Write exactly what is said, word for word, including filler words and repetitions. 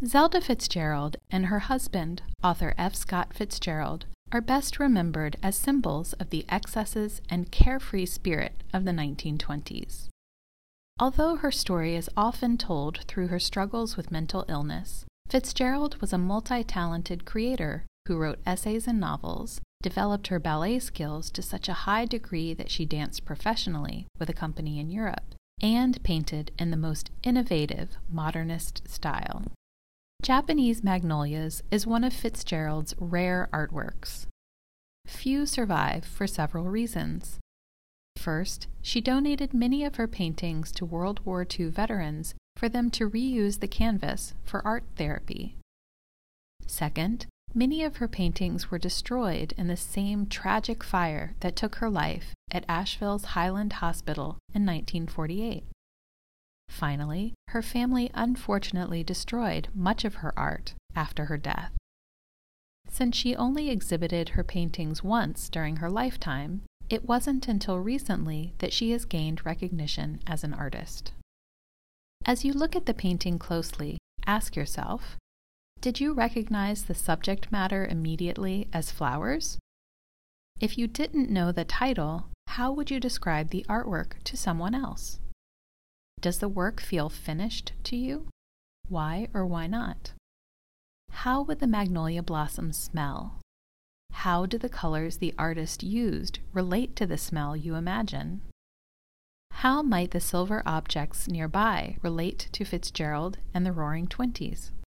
Zelda Fitzgerald and her husband, author F. Scott Fitzgerald, are best remembered as symbols of the excesses and carefree spirit of the nineteen twenties. Although her story is often told through her struggles with mental illness, Fitzgerald was a multi-talented creator who wrote essays and novels, developed her ballet skills to such a high degree that she danced professionally with a company in Europe, and painted in the most innovative modernist style. Japanese Magnolias is one of Fitzgerald's rare artworks. Few survive for several reasons. First, she donated many of her paintings to World War Two veterans for them to reuse the canvas for art therapy. Second, many of her paintings were destroyed in the same tragic fire that took her life at Asheville's Highland Hospital in nineteen forty-eight. Finally, her family unfortunately destroyed much of her art after her death. Since she only exhibited her paintings once during her lifetime, it wasn't until recently that she has gained recognition as an artist. As you look at the painting closely, ask yourself, did you recognize the subject matter immediately as flowers? If you didn't know the title, how would you describe the artwork to someone else? Does the work feel finished to you? Why or why not? How would the magnolia blossoms smell? How do the colors the artist used relate to the smell you imagine? How might the silver objects nearby relate to Fitzgerald and the Roaring Twenties?